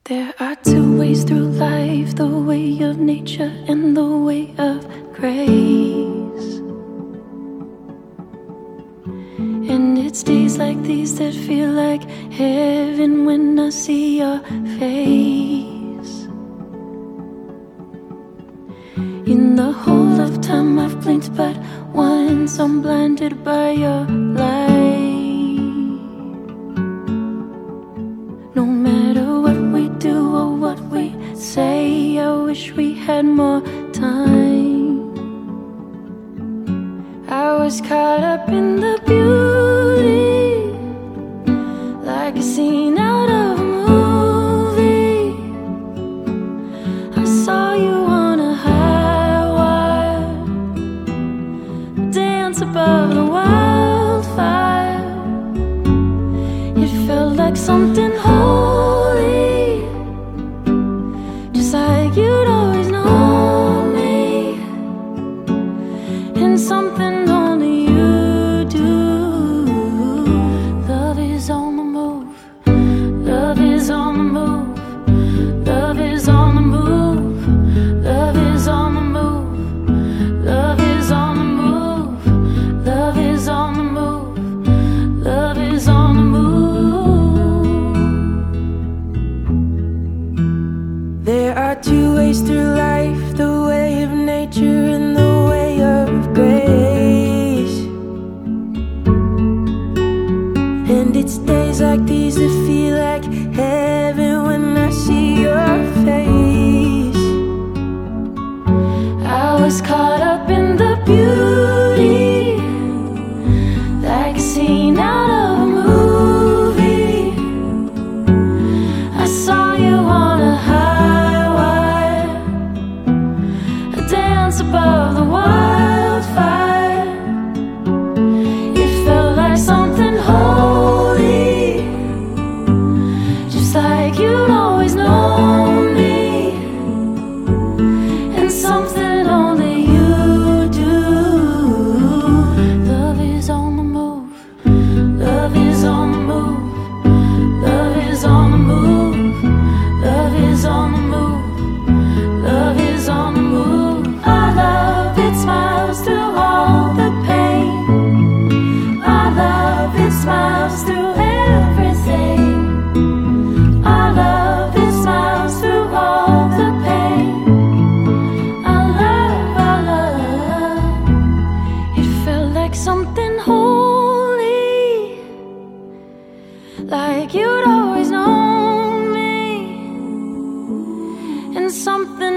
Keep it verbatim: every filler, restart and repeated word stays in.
There are two ways through life, the way of nature and the way of grace. And it's days like these that feel like heaven when I see your face. In the whole of time I've blinked but once, I'm blinded by your light. No matter what we do or what we say, I wish we had more time. I was caught up in the beauty, like a scene out of a movie. I saw you on a high wire, dance above the wildfire. It felt like something holy, just like you'd always known me, and something only you do. Love is on the move, love is on the move, love is on the move, love is on the move, love is on the move, love is on the move, love is on the move. There are two ways through life, the way of nature and the way of grace. And it's days like these that feel like heaven when I see your face. I was caught up in the beauty, like a scene out of a movie. I saw you on a high wire, a dance above the wildfire. It felt like something holy, just like you'd always known me, and something only you do. Love is on the move, love is on the move, love is on the move, love is on the move, love is on the move. Our love, it smiles through all the pain. Our love, it smiles through everything. Our love, it smiles through all the pain. Our love, our love, it felt like something holy, like you'd always known me, and something